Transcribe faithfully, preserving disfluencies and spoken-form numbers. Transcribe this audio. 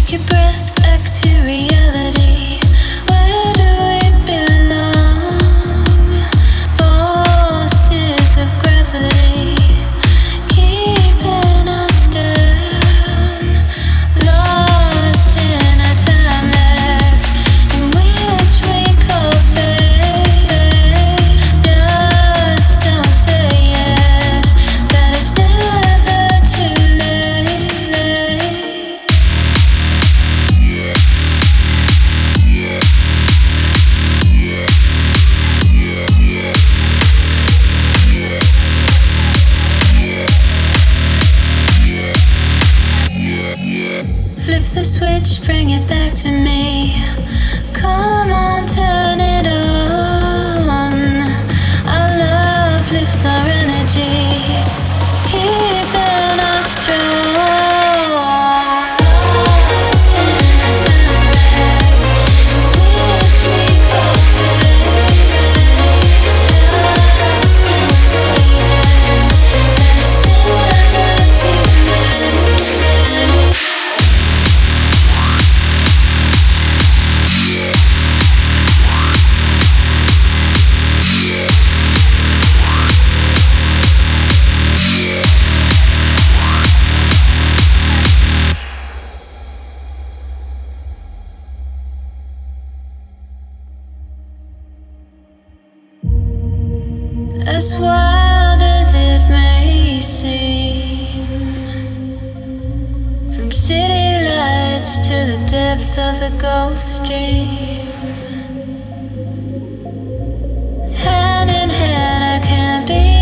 Take your breath back to reality. Where do we belong? Forces of gravity keeping us down. Lost in a time lag in which we call fate. Just don't say yes, that it's never too late. Flip the switch, bring it back to me. Come on, turn it on. Our love lifts our energy, keeping us strong. Lost in a time lag, which we call fate. Just don't say yes, that it's never too late. As wild as it may seem, from city lights to the depth of the Gulf Stream, hand in hand I can't be